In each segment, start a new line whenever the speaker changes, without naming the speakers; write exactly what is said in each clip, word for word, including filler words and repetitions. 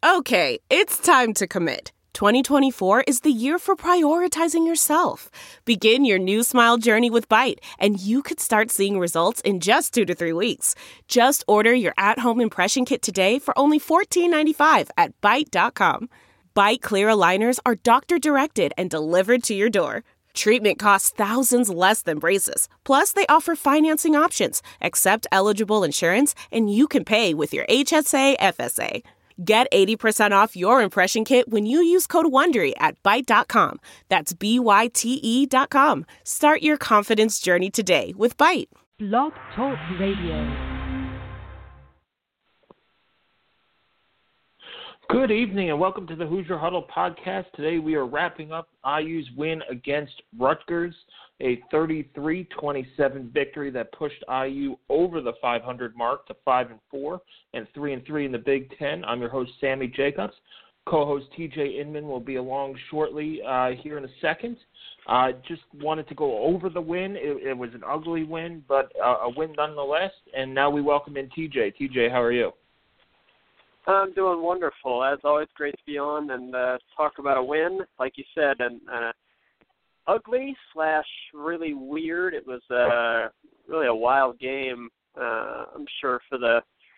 Okay, it's time to commit. twenty twenty-four is the year for prioritizing yourself. Begin your new smile journey with Byte, and you could start seeing results in just two to three weeks. Just order your at-home impression kit today for only fourteen ninety-five at byte dot com. Byte Clear aligners are doctor-directed and delivered to your door. Treatment costs thousands less than braces. Plus, they offer financing options, accept eligible insurance, and you can pay with your H S A F S A. Get eighty percent off your impression kit when you use code WONDERY at byte dot com. That's B Y T E dot com. Start your confidence journey today with Byte.
Blog Talk Radio.
Good evening and welcome to the Hoosier Huddle podcast. Today we are wrapping up I U's win against Rutgers, a thirty-three twenty-seven victory that pushed I U over the five hundred mark to five and four and three and three in the Big Ten. I'm your host, Sammy Jacobs. Co-host T J Inman will be along shortly uh, here in a second. I uh, just wanted to go over the win. It, it was an ugly win, but uh, a win nonetheless. And now we welcome in T J. T J, how are you?
I'm doing wonderful. As always, great to be on and uh, talk about a win, like you said, and uh, ugly slash really weird. It was uh, really a wild game. Uh, I'm sure for the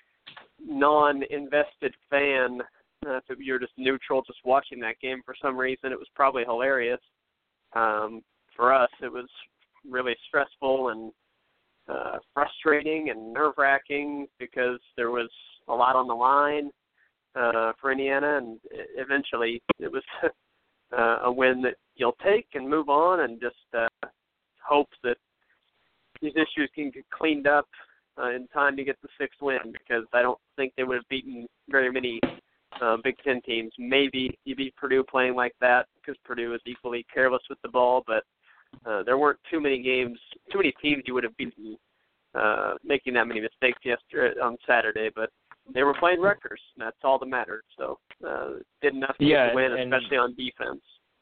non-invested fan, uh, if you're just neutral, just watching that game for some reason, it was probably hilarious. Um, for us, it was really stressful and uh, frustrating and nerve-wracking because there was a lot on the line uh, for Indiana, and eventually it was uh, a win that you'll take and move on and just uh, hope that these issues can get cleaned up uh, in time to get the sixth win, because I don't think they would have beaten very many uh, Big Ten teams. Maybe you beat Purdue playing like that because Purdue is equally careless with the ball, but uh, there weren't too many games, too many teams you would have beaten uh, making that many mistakes yesterday on Saturday, but they were playing Rutgers, and that's all that mattered. So uh, did enough to
yeah,
get the win,
and,
especially on defense.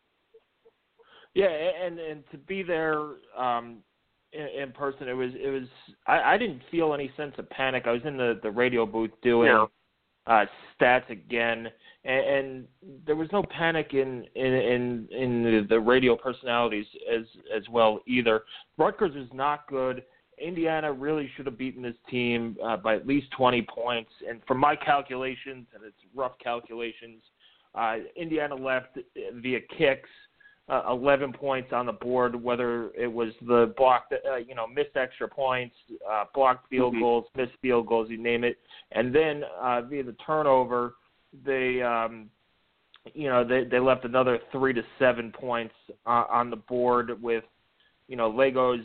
Yeah, and and to be there um, in, in person, it was it was. I, I didn't feel any sense of panic. I was in the, the radio booth doing
no.
uh, stats again, and, and there was no panic in in in, in the, the radio personalities as as well either. Rutgers is not good. Indiana really should have beaten this team uh, by at least twenty points. And from my calculations, and it's rough calculations, uh, Indiana left via kicks uh, eleven points on the board, whether it was the blocked, uh, you know, missed extra points, uh, blocked field
mm-hmm.
goals, missed field goals, you name it. And then uh, via the turnover, they, um, you know, they, they left another three to seven points uh, on the board with, you know, Legos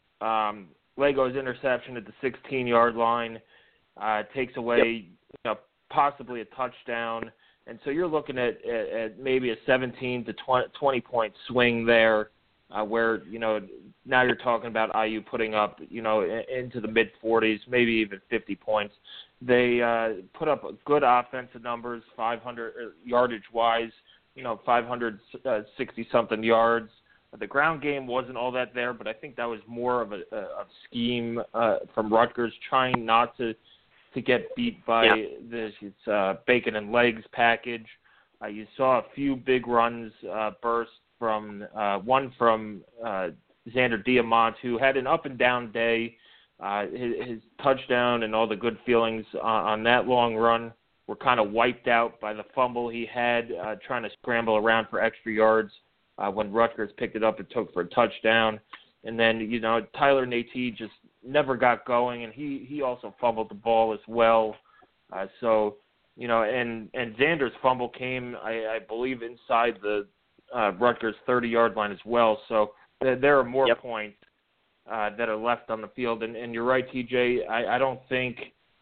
um, – Lego's interception at the sixteen-yard line uh, takes away,
yep.
you know, possibly a touchdown, and so you're looking at, at, at maybe a seventeen to twenty point swing there, uh, where you know now you're talking about I U putting up, you know, into the mid forties, maybe even fifty points. They uh, put up good offensive numbers, five hundred yardage wise, you know, five hundred sixty something yards. The ground game wasn't all that there, but I think that was more of a, a scheme uh, from Rutgers trying not to to get beat by
yeah.
this uh, bacon and legs package. Uh, you saw a few big runs uh, burst from uh, one from uh, Xander Diamont, who had an up and down day. Uh, his, his touchdown and all the good feelings uh, on that long run were kind of wiped out by the fumble he had uh, trying to scramble around for extra yards. Uh, when Rutgers picked it up and took for a touchdown. And then, you know, Tyler Natee just never got going, and he, he also fumbled the ball as well. Uh, so, you know, and, and Xander's fumble came, I, I believe, inside the uh, Rutgers thirty-yard line as well. So th- there are more
yep.
points uh, that are left on the field. And, and you're right, T J, I, I don't think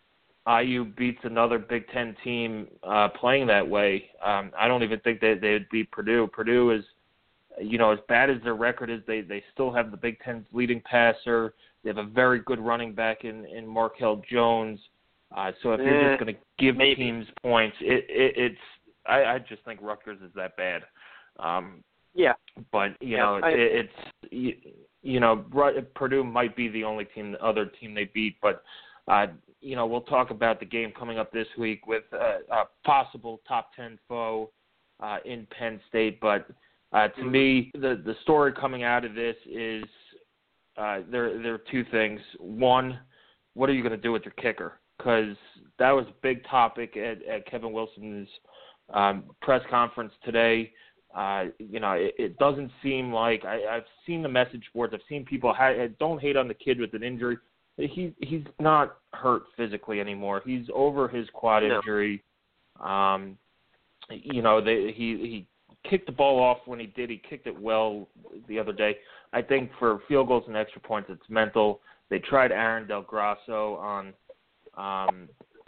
I U beats another Big Ten team uh, playing that way. Um, I don't even think that they would beat Purdue. Purdue is, you know, as bad as their record is, they, they still have the Big Ten's leading passer. They have a very good running back in, in Markel Jones. Uh, so if you're
eh,
just going to give
maybe.
teams points, it, it, it's I, I just think Rutgers is that bad. Um,
yeah.
But, you
yeah,
know,
I,
it, it's, you, you know, Purdue might be the only team, the other team they beat. But, uh, you know, we'll talk about the game coming up this week with uh, a possible top ten foe uh, in Penn State. But uh, to me, the, the story coming out of this is uh, there, there are two things. One, what are you going to do with your kicker? Because that was a big topic at, at Kevin Wilson's um, press conference today. Uh, you know, it, it doesn't seem like I, I've seen the message boards. I've seen people ha- don't hate on the kid with an injury. He he's not hurt physically anymore. He's over his quad
no.
injury. Um, you know, they, he he kicked the ball off when he did. He kicked it well the other day. I think for field goals and extra points, it's mental. They tried Aaron Del Grasso on um,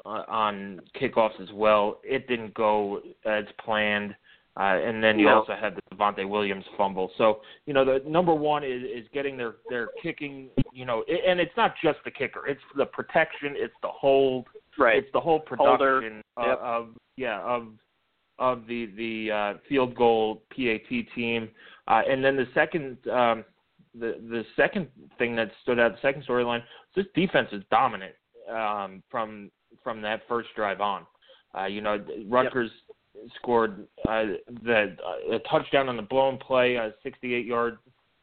on kickoffs as well. It didn't go as planned. Uh, and then you
no.
also had the Devontae Williams fumble. So, you know, the number one is, is getting their, their kicking, you know, and it's not just the kicker. It's the protection. It's the hold.
Right.
It's the whole production
of, yep.
of, yeah, of of the, the uh, field goal P A T team. Uh, and then the second um, the, the second thing that stood out, the second storyline, this defense is dominant um, from from that first drive on. Uh, you know, Rutgers yep. scored uh, the uh, a touchdown on the blown play, a sixty-eight-yard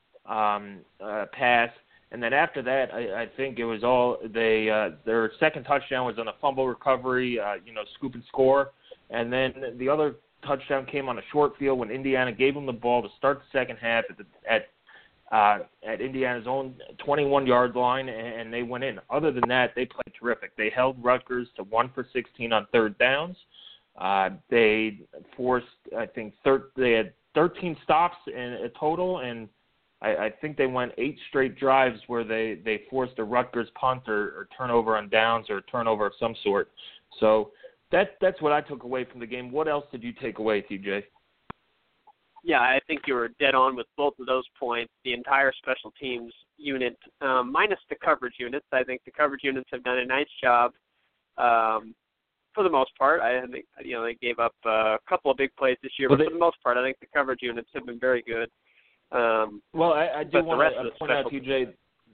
um, uh, pass, and then after that, I, I think it was all they. Uh, their second touchdown was on a fumble recovery, uh, you know, scoop and score, and then the other touchdown came on a short field when Indiana gave them the ball to start the second half at the, at uh, at Indiana's own twenty-one-yard line, and, and they went in. Other than that, they played terrific. They held Rutgers to one for sixteen on third downs. Uh, they forced, I think, thir- they had thirteen stops in a total, and I, I think they went eight straight drives where they, they forced a Rutgers punt or, or turnover on downs or turnover of some sort. So that that's what I took away from the game. What else did you take away, T J?
Yeah, I think you were dead on with both of those points. The entire special teams unit, um, minus the coverage units, I think the coverage units have done a nice job. Um, For the most part, I think you know they gave up uh, a couple of big plays this year,
well,
but
they,
for the most part, I think the coverage units have been very good. Um,
well, I, I do want to point out, T J,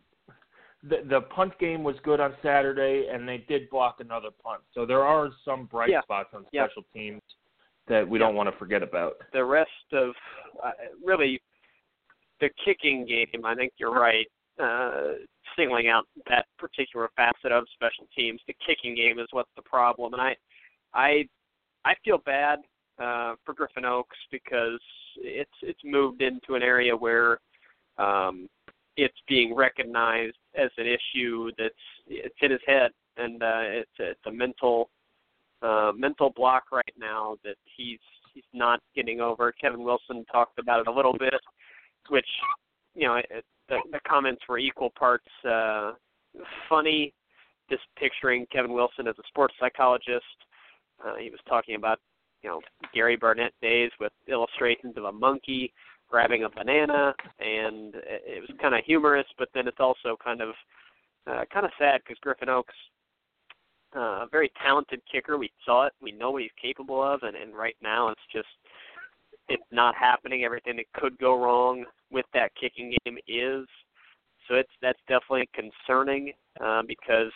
the, the punt game was good on Saturday, and they did block another punt. So there are some bright
yeah.
spots on
yeah.
special teams that we
yeah.
don't want to forget about.
The rest of uh, really the kicking game, I think you're right. Uh, singling out that particular facet of special teams, the kicking game is what's the problem, and I, I, I feel bad uh, for Griffin Oaks because it's it's moved into an area where um, it's being recognized as an issue that's it's in his head, and uh, it's it's a mental uh, mental block right now that he's he's not getting over. Kevin Wilson talked about it a little bit, which you know. It, The, the comments were equal parts uh, funny, just picturing Kevin Wilson as a sports psychologist. Uh, he was talking about, you know, Gary Barnett days with illustrations of a monkey grabbing a banana, and it, it was kind of humorous, but then it's also kind of uh, kind of sad because Griffin Oaks, uh, a very talented kicker. We saw it. We know what he's capable of, and, and right now it's just it's not happening. Everything that could go wrong with that kicking game is. So it's that's definitely concerning uh, because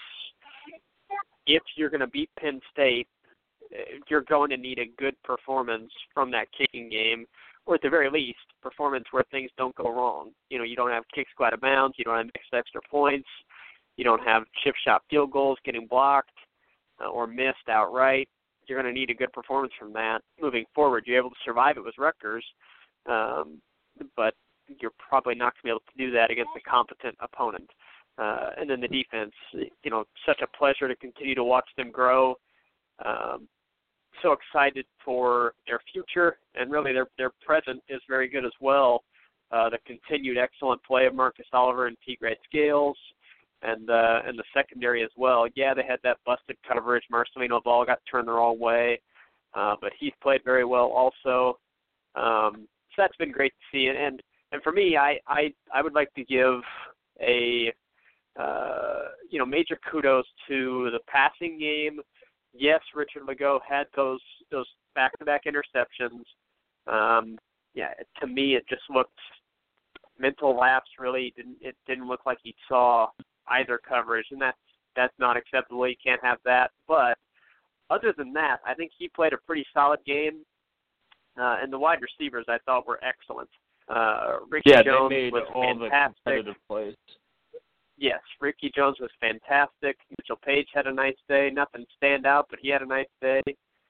if you're going to beat Penn State, you're going to need a good performance from that kicking game, or at the very least, performance where things don't go wrong. You know, you don't have kicks go out of bounds, you don't have mixed extra points, you don't have chip shot field goals getting blocked uh, or missed outright. You're going to need a good performance from that moving forward. You're able to survive it with Rutgers, um, but you're probably not going to be able to do that against a competent opponent. Uh, and then the defense, you know, such a pleasure to continue to watch them grow. Um, so excited for their future, and really their their present is very good as well. Uh, the continued excellent play of Marcus Oliver and T. Greg Scales, and uh, and the secondary as well. Yeah, they had that busted coverage. Marcelino Ball got turned the wrong way, uh, but he's played very well also. Um, so that's been great to see. And and, and for me, I, I I would like to give a uh, you know major kudos to the passing game. Yes, Richard Legault had those those back-to-back interceptions. Um, yeah, to me, it just looked mental lapse. Really, didn't it didn't look like he saw either coverage, and that's that's not acceptable. You can't have that. But other than that, I think he played a pretty solid game. Uh, and the wide receivers, I thought, were excellent. Uh, Ricky
yeah,
Jones
they made
was
all
fantastic.
the competitive plays.
Yes, Ricky Jones was fantastic. Mitchell Page had a nice day. Nothing stand out, but he had a nice day.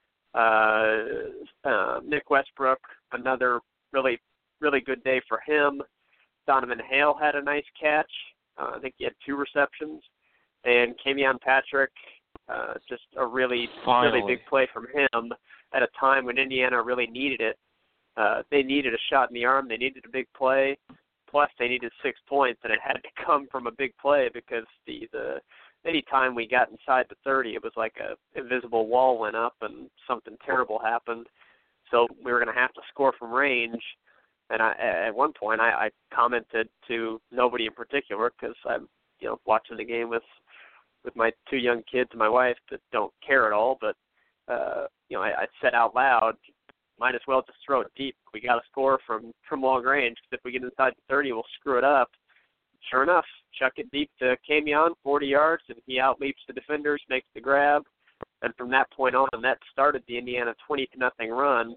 Uh, uh, Nick Westbrook, another really, really good day for him. Donovan Hale had a nice catch. Uh, I think he had two receptions. And Kamion Patrick, uh, just a really,
Finally.
really big play from him at a time when Indiana really needed it. Uh, they needed a shot in the arm. They needed a big play. Plus, they needed six points, and it had to come from a big play because the, the any time we got inside the thirty, it was like a invisible wall went up and something terrible happened. So we were going to have to score from range. And I, at one point, I, I commented to nobody in particular because I'm, you know, watching the game with with my two young kids and my wife that don't care at all. But uh, you know, I, I said out loud, might as well just throw it deep. We got to score from, from long range. If we get inside the thirty, we'll screw it up. Sure enough, chuck it deep to Kamion, forty yards, and he outleaps the defenders, makes the grab. And from that point on, that started the Indiana twenty to nothing run.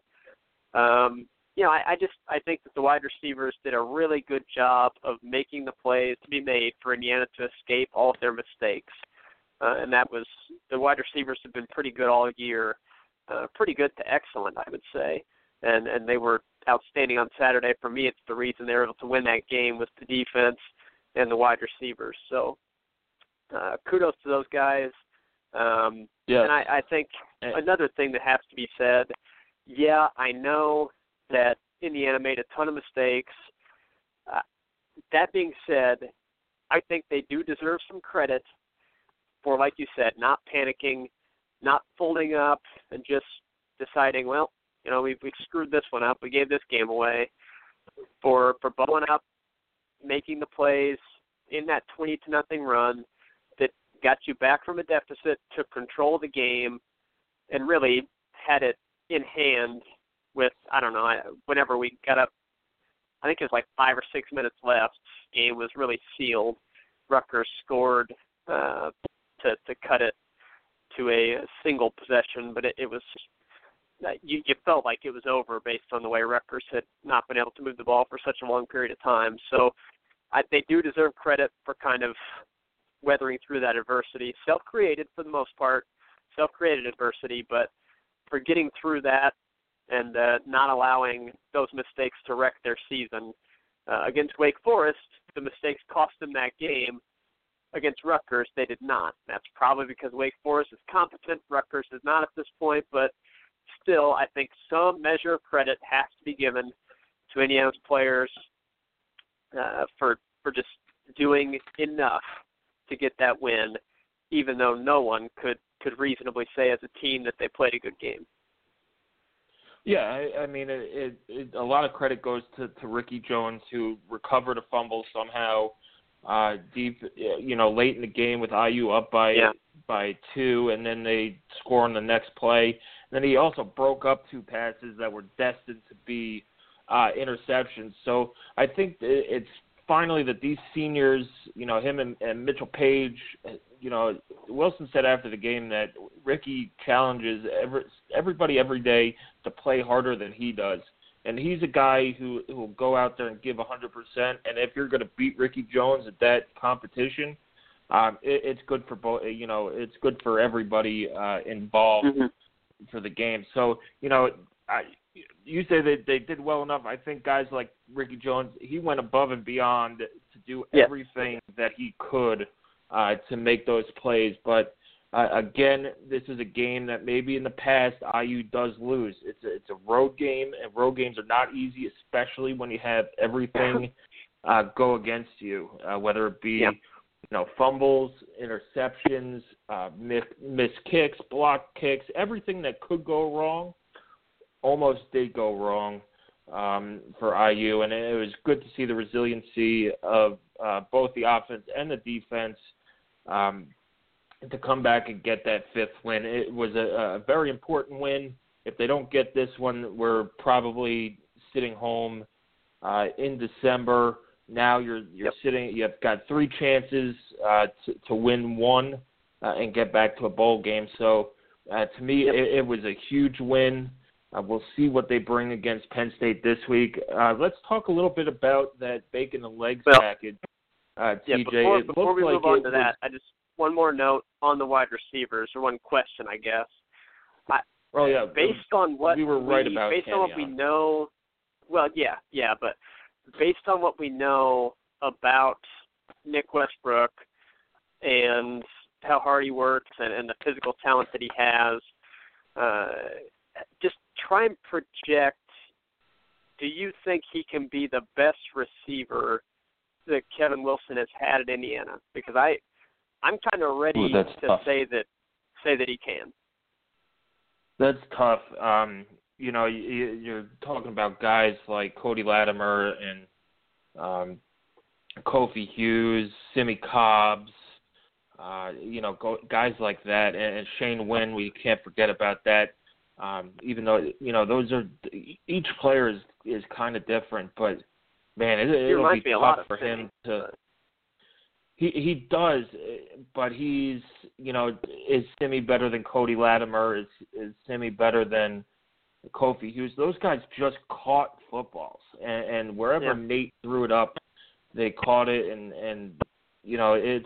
Um, you know, I, I just I think that the wide receivers did a really good job of making the plays to be made for Indiana to escape all of their mistakes. Uh, and that was the wide receivers have been pretty good all year. Uh, pretty good to excellent, I would say, and and they were outstanding on Saturday. For me, it's the reason they were able to win that game was the defense and the wide receivers. So uh, kudos to those guys. Um,
yes.
And I, I think another thing that has to be said, yeah, I know that Indiana made a ton of mistakes. Uh, that being said, I think they do deserve some credit for, like you said, not panicking, not folding up and just deciding, well, you know, we we screwed this one up. We gave this game away. For for bowling up, making the plays in that twenty to nothing run that got you back from a deficit to control the game and really had it in hand with, I don't know, whenever we got up, I think it was like five or six minutes left, the game was really sealed. Rutgers scored uh, to, to cut it to a single possession, but it, it was you, you felt like it was over based on the way Rutgers had not been able to move the ball for such a long period of time. So I, they do deserve credit for kind of weathering through that adversity, self-created for the most part, self-created adversity, but for getting through that and uh, not allowing those mistakes to wreck their season. Uh, against Wake Forest, the mistakes cost them that game. Against Rutgers, they did not. That's probably because Wake Forest is competent. Rutgers is not at this point, but still, I think some measure of credit has to be given to Indiana's players uh, for for just doing enough to get that win, even though no one could, could reasonably say as a team that they played a good game.
Yeah, I, I mean, it, it, it, a lot of credit goes to, to Ricky Jones, who recovered a fumble somehow uh, deep, you know, late in the game with I U up by
yeah.
by two, and then they score on the next play. And then he also broke up two passes that were destined to be uh, interceptions. So I think it's finally that these seniors, you know, him and, and Mitchell Page, you know, Wilson said after the game that Ricky challenges every, everybody every day to play harder than he does. And he's a guy who, who will go out there and give one hundred percent. And if you're going to beat Ricky Jones at that competition, um, it, it's good for both. You know, it's good for everybody uh, involved mm-hmm. for the game. So, you know, I, you say that they did well enough. I think guys like Ricky Jones, he went above and beyond to do
yeah.
everything that he could uh, to make those plays. But Uh, again, this is a game that maybe in the past I U does lose. It's a, it's a road game, and road games are not easy, especially when you have everything uh, go against you, uh, whether it be
yeah.
you know fumbles, interceptions, uh, miss, miss kicks, block kicks, everything that could go wrong almost did go wrong um, for I U, and it was good to see the resiliency of uh, both the offense and the defense. Um, to come back and get that fifth win. It was a, a very important win. If they don't get this one, we're probably sitting home uh, in December. Now you're you're
yep.
sitting. You've got three chances uh, to, to win one uh, and get back to a bowl game. So uh, to me,
yep.
it, it was a huge win. Uh, we'll see what they bring against Penn State this week. Uh, let's talk a little bit about that bacon and legs
well,
package. Uh,
yeah,
T J,
before,
it
before we
like
move on
it
to
was,
that, I just one more note on the wide receivers, or one question, I guess. I,
oh yeah,
based on what
we were right
we,
about
based on what we
Kenyon.
know. Well, yeah, yeah, but based on what we know about Nick Westbrook and how hard he works and, and the physical talent that he has, uh, just try and project, do you think he can be the best receiver that Kevin Wilson has had at Indiana? Because I, I'm kind of ready
Ooh,
to
tough.
say that say that he can.
That's tough. Um, you know, you, you're talking about guys like Cody Latimer and um, Kofi Hughes, Simi Cobbs, uh, you know, go, guys like that, and, and Shane Wynn. We can't forget about that. Um, even though, you know, those are each player is is kind of different, but man, it, it'll be tough for him to. He he does, but he's, you know, is Simi better than Cody Latimer? Is is Simi better than Kofi Hughes? Those guys just caught footballs, and, and wherever
yeah.
Nate threw it up, they caught it, and and you know, it's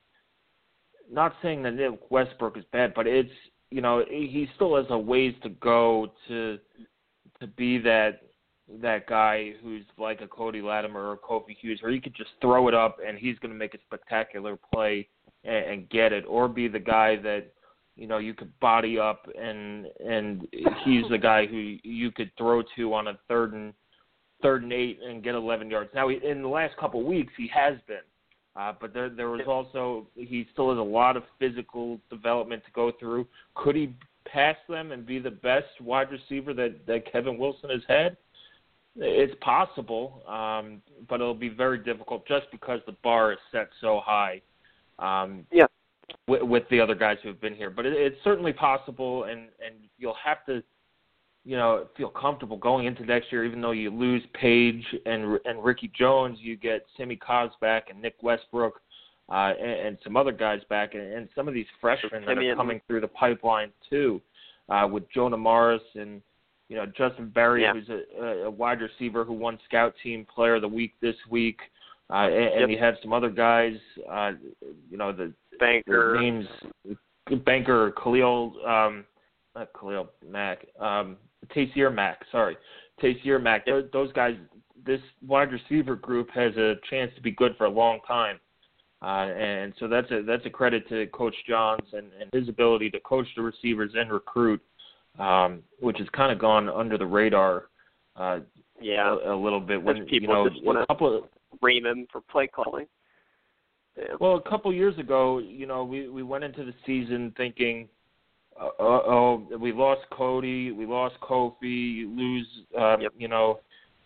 not saying that Nick Westbrook is bad, but it's, you know, he still has a ways to go to to be that that guy who's like a Cody Latimer or Kofi Hughes, where he could just throw it up and he's going to make a spectacular play and, and get it, or be the guy that, you know, you could body up and and he's the guy who you could throw to on a third and third and eight and get eleven yards. Now, in the last couple of weeks, he has been. Uh, but there, there was also, he still has a lot of physical development to go through. Could he pass them and be the best wide receiver that, that Kevin Wilson has had? It's possible, um, but it'll be very difficult just because the bar is set so high um,
yeah.
with, with the other guys who have been here. But it, it's certainly possible, and, and you'll have to, you know, feel comfortable going into next year. Even though you lose Page and and Ricky Jones, you get Simi Cobbs back and Nick Westbrook uh, and, and some other guys back, and, and some of these freshmen that are coming through the pipeline too, uh, with Jonah Morris and, you know, Justin Berry, yeah. who's a, a wide receiver who won Scout Team Player of the Week this week, uh, and,
yep.
and you have some other guys, uh, you know, the,
Banker
the names Banker, Khalil, um, not Khalil Mack. Um, Taysier Mack, sorry. Taysier Mack. Those, those guys, this wide receiver group has a chance to be good for a long time. Uh, and so that's a that's a credit to Coach Johns and, and his ability to coach the receivers and recruit, um, which has kind of gone under the radar uh,
yeah.
a, a little bit. When
people
you know,
just want
a couple of,
to ream him for play calling. Yeah.
Well, a couple years ago, you know, we, we went into the season thinking, Uh, oh, we lost Cody, we lost Kofi, you lose, um,
yep.
you know,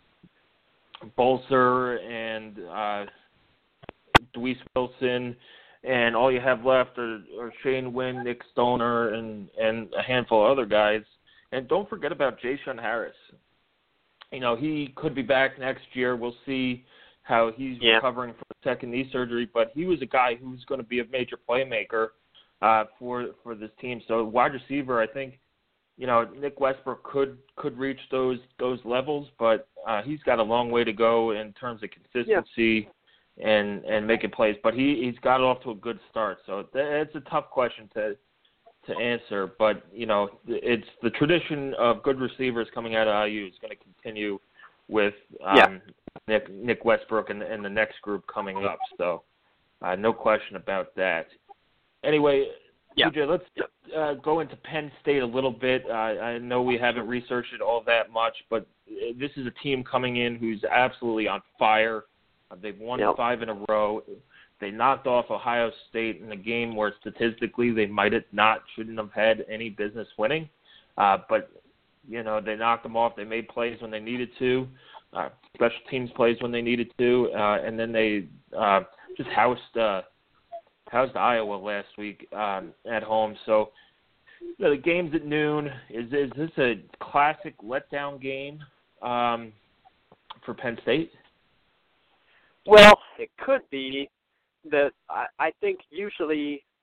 Bolser and uh, Deweese Wilson, and all you have left are, are Shane Wynn, Nick Stoner, and, and a handful of other guys. And don't forget about Jayshon Harris. You know, he could be back next year. We'll see how he's
yeah.
recovering from a second knee surgery, but he was a guy who was going to be a major playmaker Uh, for for this team. So wide receiver, I think, you know, Nick Westbrook could could reach those those levels, but uh, he's got a long way to go in terms of consistency yeah. and and making plays. But he he's got off to a good start. So it's a tough question to to answer. But you know, it's the tradition of good receivers coming out of I U is going to continue with um,
yeah.
Nick Nick Westbrook and, and the next group coming up. So uh, no question about that. Anyway,
yeah.
T J, let's uh, go into Penn State a little bit. Uh, I know we haven't researched it all that much, but this is a team coming in who's absolutely on fire. Uh, they've won
yep.
five in a row. They knocked off Ohio State in a game where statistically they might have not, shouldn't have had any business winning. Uh, but, you know, they knocked them off. They made plays when they needed to, uh, special teams plays when they needed to, uh, and then they uh, just housed uh, – housed Iowa last week um, at home. So you know, the game's at noon. Is, is this a classic letdown game um, for Penn State?
Well, it could be. That I, I think usually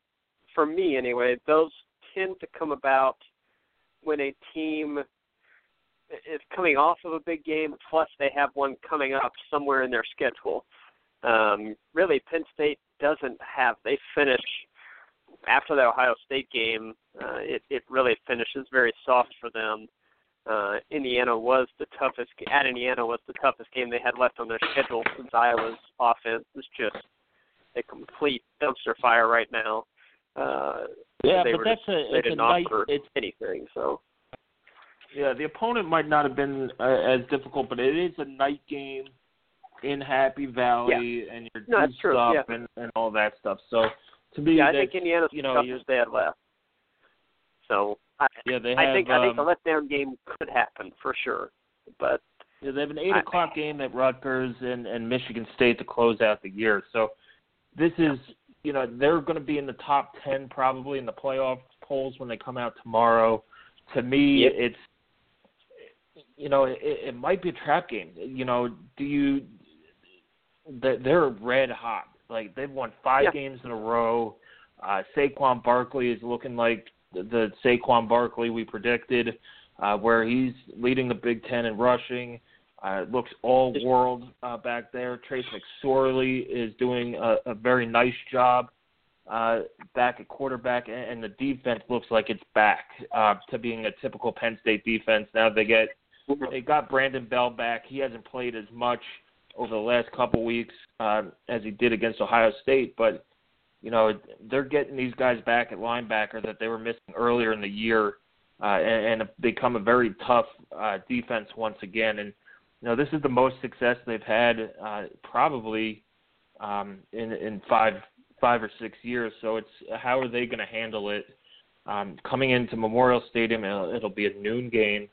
for me anyway, those tend to come about when a team is coming off of a big game, plus they have one coming up somewhere in their schedule. Um, really, Penn State doesn't have, they finish, after the Ohio State game, uh, it, it really finishes very soft for them. Uh, Indiana was the toughest, at Indiana was the toughest game they had left on their schedule since Iowa's offense is just a complete dumpster fire right now. Uh,
yeah,
they
but
were
that's
just,
a,
they
it's
didn't
a nice,
offer
it's,
anything, so.
Yeah, the opponent might not have been uh, as difficult, but it is a night game in Happy Valley,
yeah.
and you're
no,
juiced
true.
up
Yeah.
and, and all that stuff. So, to me,
yeah, I
that's,
think Indiana's
you
the
know,
toughest they had left. So, I,
yeah, they have,
I think I think
um,
the letdown game could happen for sure, but
yeah, they have an eight
I,
o'clock game at Rutgers and, and Michigan State to close out the year. So, this is, you know, they're going to be in the top ten probably in the playoff polls when they come out tomorrow. To me,
yep.
it's, you know, it, it might be a trap game. You know, do you? They're red hot. Like they've won five
yeah.
games in a row. Uh, Saquon Barkley is looking like the, the Saquon Barkley we predicted, uh, where he's leading the Big Ten in rushing. Uh, looks all world uh, back there. Trace McSorley is doing a, a very nice job uh, back at quarterback, and, and the defense looks like it's back uh, to being a typical Penn State defense. Now they get they got Brandon Bell back. He hasn't played as much over the last couple weeks uh, as he did against Ohio State, but you know they're getting these guys back at linebacker that they were missing earlier in the year, uh, and, and become a very tough uh, defense once again. And you know this is the most success they've had uh, probably um, in in five five or six years. So it's how are they going to handle it um, coming into Memorial Stadium? It'll, it'll be a noon game.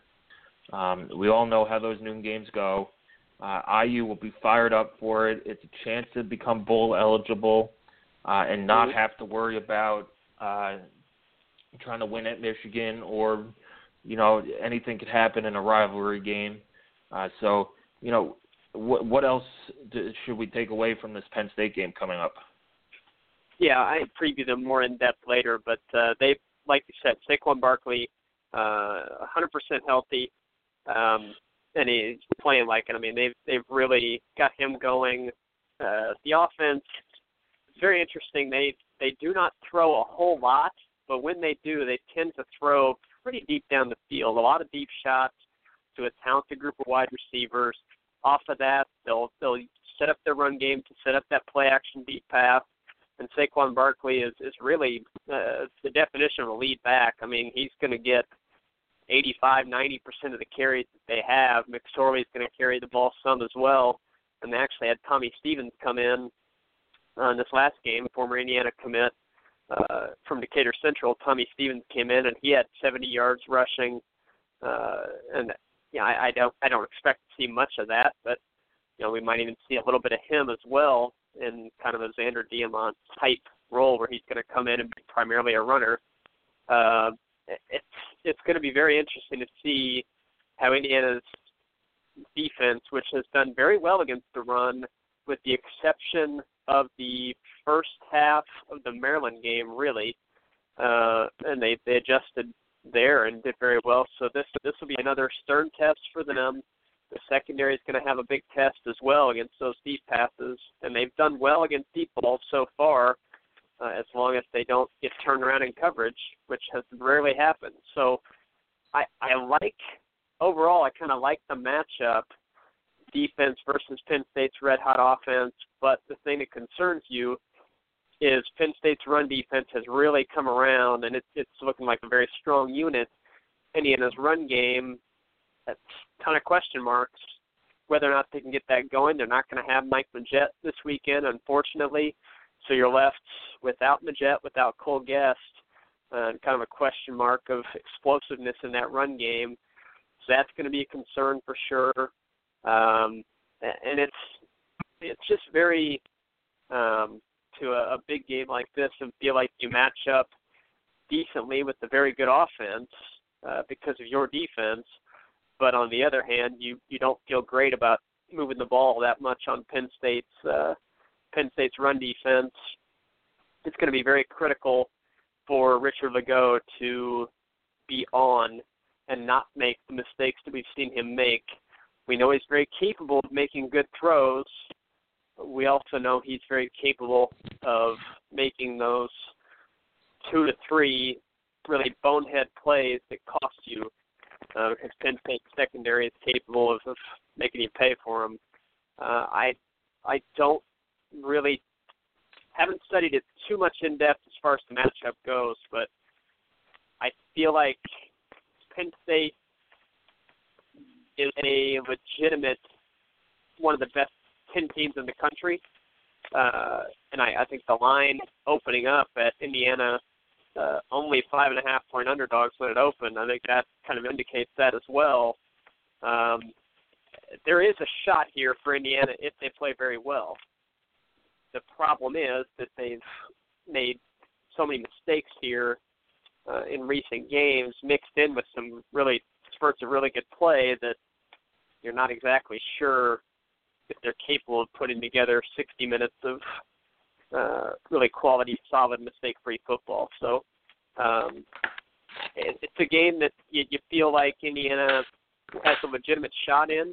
Um, we all know how those noon games go. Uh, I U will be fired up for it. It's a chance to become bowl eligible uh, and not have to worry about uh, trying to win at Michigan or, you know, anything could happen in a rivalry game. Uh, so, you know, what, what else do, should we take away from this Penn State game coming up?
Yeah, I preview them more in depth later, but uh, they, like you said, Saquon Barkley, uh, one hundred percent healthy. Um, and he's playing like it. I mean, they've they've really got him going. Uh, the offense, it's very interesting. They they do not throw a whole lot, but when they do, they tend to throw pretty deep down the field. A lot of deep shots to a talented group of wide receivers. Off of that, they'll they'll set up their run game to set up that play action deep pass. And Saquon Barkley is is really uh, the definition of a lead back. I mean, he's going to get eighty-five, ninety percent of the carries that they have. McSorley's going to carry the ball some as well. And they actually had Tommy Stevens come in uh, in this last game, former Indiana commit uh, from Decatur Central. Tommy Stevens came in, and he had seventy yards rushing. Uh, and yeah, I, I don't I don't expect to see much of that, but you know we might even see a little bit of him as well in kind of a Xander Diamont type role where he's going to come in and be primarily a runner. Uh, it's it's going to be very interesting to see how Indiana's defense, which has done very well against the run, with the exception of the first half of the Maryland game, really, uh, and they, they adjusted there and did very well. So this this will be another stern test for them. The secondary is going to have a big test as well against those deep passes, and they've done well against deep balls so far, uh, as long as they don't get turned around in coverage, which has rarely happened. So I, I like, overall, I kind of like the matchup, defense versus Penn State's red-hot offense, but the thing that concerns you is Penn State's run defense has really come around, and it's, it's looking like a very strong unit. Indiana's run game, that's a ton of question marks whether or not they can get that going. They're not going to have Mike Majette this weekend, unfortunately. So you're left without Majette, without Cole Guest, uh, kind of a question mark of explosiveness in that run game. So that's going to be a concern for sure. Um, and it's it's just very, um, to a, a big game like this, and feel like you match up decently with a very good offense uh, because of your defense. But on the other hand, you, you don't feel great about moving the ball that much on Penn State's uh, Penn State's run defense. It's going to be very critical for Richard Legault to be on and not make the mistakes that we've seen him make. We know he's very capable of making good throws. We also know he's very capable of making those two to three really bonehead plays that cost you, uh, because Penn State secondary is capable of, of making you pay for them. Uh, I I don't really haven't studied it too much in depth as far as the matchup goes, but I feel like Penn State is a legitimate one of the best ten teams in the country, uh, and I, I think the line opening up at Indiana, uh, only five and a half point underdogs when it opened, I think that kind of indicates that as well. Um, there is a shot here for Indiana if they play very well. The problem is that they've made so many mistakes here uh, in recent games, mixed in with some really spurts of really good play, that you're not exactly sure if they're capable of putting together sixty minutes of uh, really quality, solid, mistake-free football. So um, it, it's a game that you, you feel like Indiana has a legitimate shot in.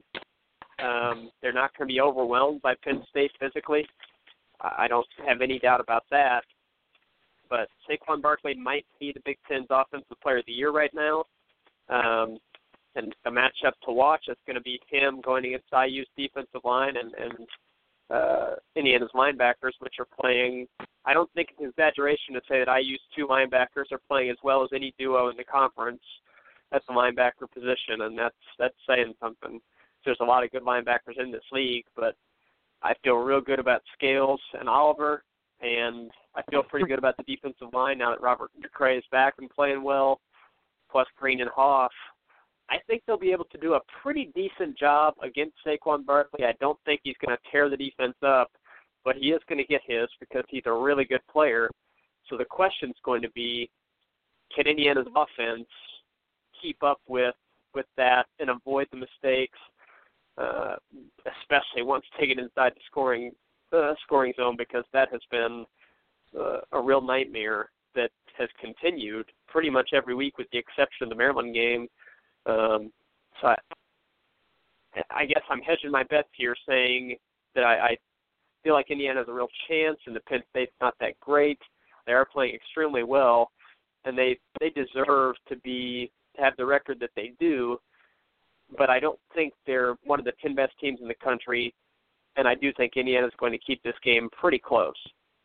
Um, they're not going to be overwhelmed by Penn State physically. I don't have any doubt about that. But Saquon Barkley might be the Big Ten's Offensive Player of the Year right now. Um, and a matchup to watch is going to be him going against I U's defensive line and, and uh, Indiana's linebackers, which are playing. I don't think it's an exaggeration to say that I U's two linebackers are playing as well as any duo in the conference at the linebacker position, and that's that's saying something. There's a lot of good linebackers in this league, but I feel real good about Scales and Oliver, and I feel pretty good about the defensive line now that Robert McCray is back and playing well, plus Green and Hoff. I think they'll be able to do a pretty decent job against Saquon Barkley. I don't think he's going to tear the defense up, but he is going to get his because he's a really good player. So the question's going to be, can Indiana's offense keep up with, with that and avoid the mistakes, uh, especially once taken inside the scoring uh, scoring zone, because that has been uh, a real nightmare that has continued pretty much every week with the exception of the Maryland game. Um, so I, I guess I'm hedging my bets here saying that I, I feel like Indiana has a real chance and the Penn State's not that great. They are playing extremely well, and they, they deserve to be to have the record that they do, but I don't think they're one of the ten best teams in the country, and I do think Indiana is going to keep this game pretty close.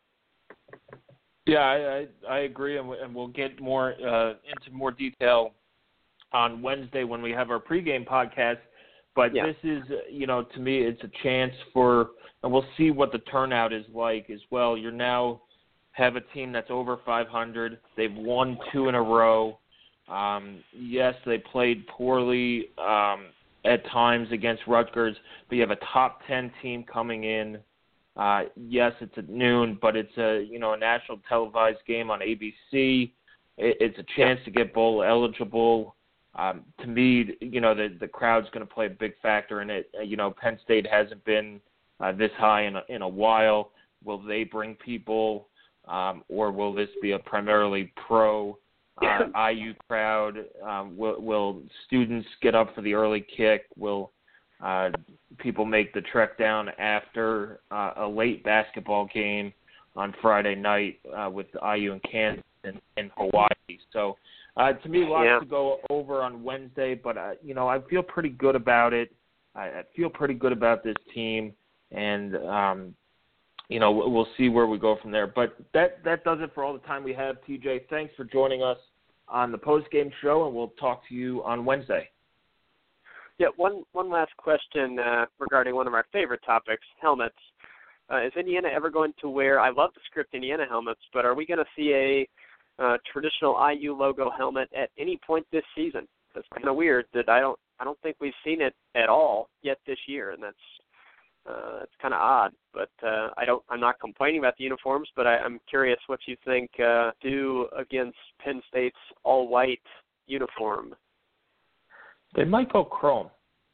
Yeah, I, I, I agree, and, we, and we'll get more uh, into more detail on Wednesday when we have our pregame podcast. But yeah. This is, you know, to me, it's a chance for, and we'll see what the turnout is like as well. You're now have a team that's over five hundred. They've won two in a row. Um, yes, they played poorly um, at times against Rutgers, but you have a top ten team coming in. Uh, yes, it's at noon, but it's a you know a national televised game on A B C. It, it's a chance to get bowl eligible. Um, to me, you know the the crowd's going to play a big factor in it. Uh, you know, Penn State hasn't been uh, this high in a, in a while. Will they bring people, um, or will this be a primarily pro? Uh, I U crowd? Um, will, will students get up for the early kick? Will uh, people make the trek down after uh, a late basketball game on Friday night uh, with I U and Kansas and, and Hawaii? So uh, to me, lots
yeah.
to go over on Wednesday, but uh, you know I feel pretty good about it. I, I feel pretty good about this team, and um, you know we'll see where we go from there. But that that does it for all the time we have. T J, thanks for joining us on the post-game show, and we'll talk to you on Wednesday.
Yeah, one one last question uh, regarding one of our favorite topics, helmets. Uh, is Indiana ever going to wear, I love the Script Indiana helmets, but are we going to see a uh, traditional I U logo helmet at any point this season? That's kind of weird that I don't I don't think we've seen it at all yet this year, and that's uh, it's kind of odd. But uh, I don't I'm not complaining about the uniforms, but I, I'm curious what you think uh, do against Penn State's all-white uniform.
They might go chrome.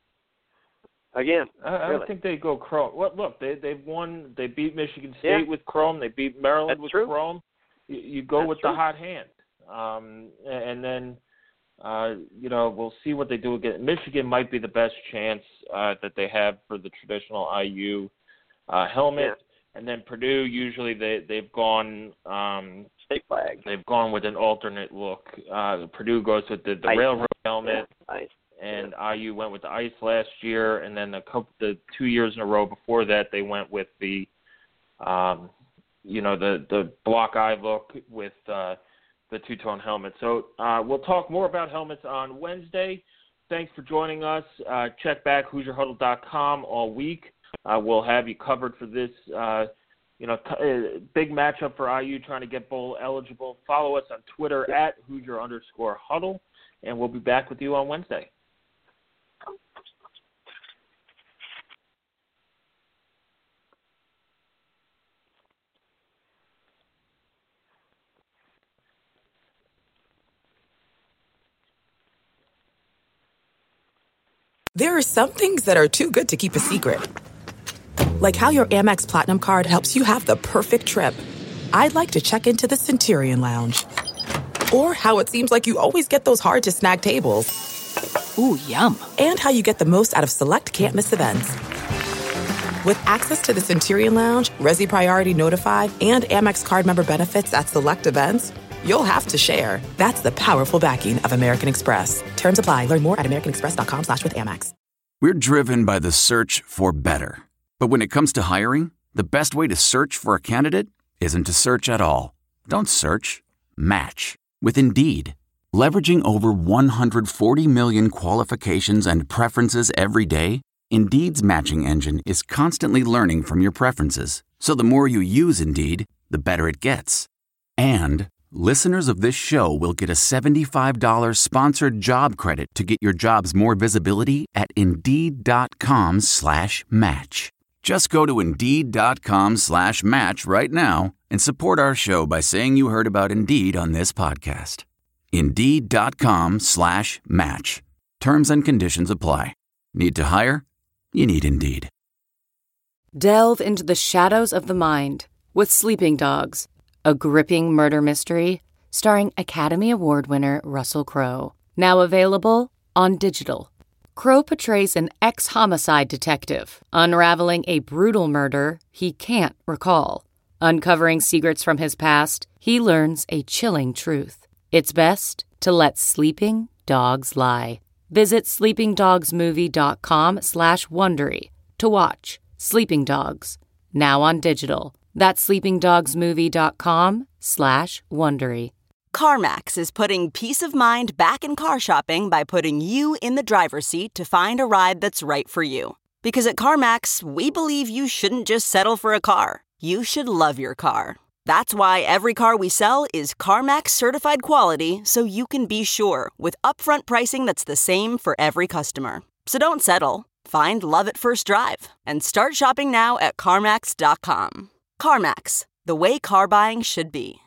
Again,
I, I
really.
don't think they go chrome. What? Look, they they've won. They beat Michigan State
yeah.
with chrome. They beat Maryland
That's
with
true.
chrome. you, you go
That's
with
true.
the hot hand. Um, and then, uh, you know, we'll see what they do again. Michigan might be the best chance uh, that they have for the traditional I U uh, helmet.
Yeah.
And then Purdue, usually they, they've gone um,
state flag.
They've gone with an alternate look. Uh, Purdue goes with the, the
Ice.
railroad helmet,
Yeah. Ice.
and
yeah.
I U went with the ice last year. And then the couple, the two years in a row before that, they went with the, um, you know, the the block eye look with uh, the two-tone helmet. So uh, we'll talk more about helmets on Wednesday. Thanks for joining us. Uh, check back Hoosier Huddle dot com all week. Uh, we'll have you covered for this, uh, you know, t- uh, big matchup for I U trying to get bowl eligible. Follow us on Twitter at Hoosier underscore Huddle, and we'll be back with you on Wednesday.
There are some things that are too good to keep a secret. Like how your Amex Platinum card helps you have the perfect trip. I'd like to check into the Centurion Lounge. Or how it seems like you always get those hard-to-snag tables.
Ooh, yum.
And how you get the most out of select can't-miss events. With access to the Centurion Lounge, Resi Priority Notified, and Amex card member benefits at select events, you'll have to share. That's the powerful backing of American Express. Terms apply. Learn more at americanexpress.com slash with Amex.
We're driven by the search for better. But when it comes to hiring, the best way to search for a candidate isn't to search at all. Don't search. Match. With Indeed. Leveraging over one hundred forty million qualifications and preferences every day, Indeed's matching engine is constantly learning from your preferences. So the more you use Indeed, the better it gets. And listeners of this show will get a seventy-five dollars sponsored job credit to get your jobs more visibility at Indeed.com slash match. Just go to Indeed.com slash match right now and support our show by saying you heard about Indeed on this podcast. Indeed.com slash match. Terms and conditions apply. Need to hire? You need Indeed.
Delve into the shadows of the mind with Sleeping Dogs, a gripping murder mystery starring Academy Award winner Russell Crowe. Now available on digital. Crowe portrays an ex-homicide detective unraveling a brutal murder he can't recall. Uncovering secrets from his past, he learns a chilling truth. It's best to let sleeping dogs lie. Visit sleepingdogsmovie.com slash Wondery to watch Sleeping Dogs, now on digital. That's sleepingdogsmovie.com slash Wondery.
CarMax is putting peace of mind back in car shopping by putting you in the driver's seat to find a ride that's right for you. Because at CarMax, we believe you shouldn't just settle for a car. You should love your car. That's why every car we sell is CarMax certified quality, so you can be sure with upfront pricing that's the same for every customer. So don't settle. Find love at first drive and start shopping now at CarMax dot com. CarMax, the way car buying should be.